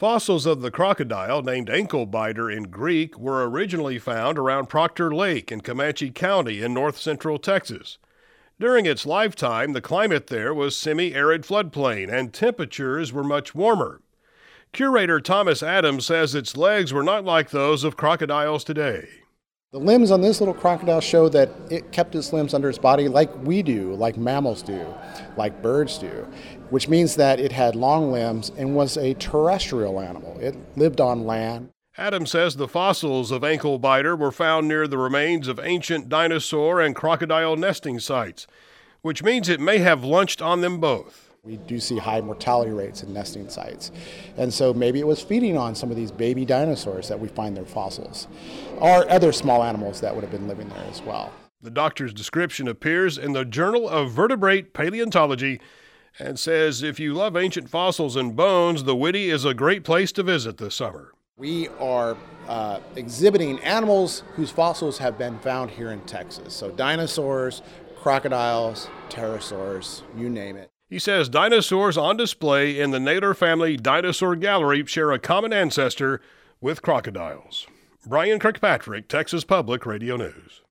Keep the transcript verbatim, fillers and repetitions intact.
Fossils of the crocodile, named ankle biter in Greek, were originally found around Proctor Lake in Comanche County in north-central Texas. During its lifetime, the climate there was semi-arid floodplain and temperatures were much warmer. Curator Thomas Adams says its legs were not like those of crocodiles today. The limbs on this little crocodile show that it kept its limbs under its body like we do, like mammals do, like birds do, which means that it had long limbs and was a terrestrial animal. It lived on land. Adams says the fossils of ankle biter were found near the remains of ancient dinosaur and crocodile nesting sites, which means it may have lunched on them both. We do see high mortality rates in nesting sites. And so maybe it was feeding on some of these baby dinosaurs that we find their fossils, or other small animals that would have been living there as well. The doctor's description appears in the Journal of Vertebrate Paleontology and says if you love ancient fossils and bones, the Whitty is a great place to visit this summer. We are uh, exhibiting animals whose fossils have been found here in Texas. So dinosaurs, crocodiles, pterosaurs, you name it. He says dinosaurs on display in the Naylor Family Dinosaur Gallery share a common ancestor with crocodiles. Brian Kirkpatrick, Texas Public Radio News.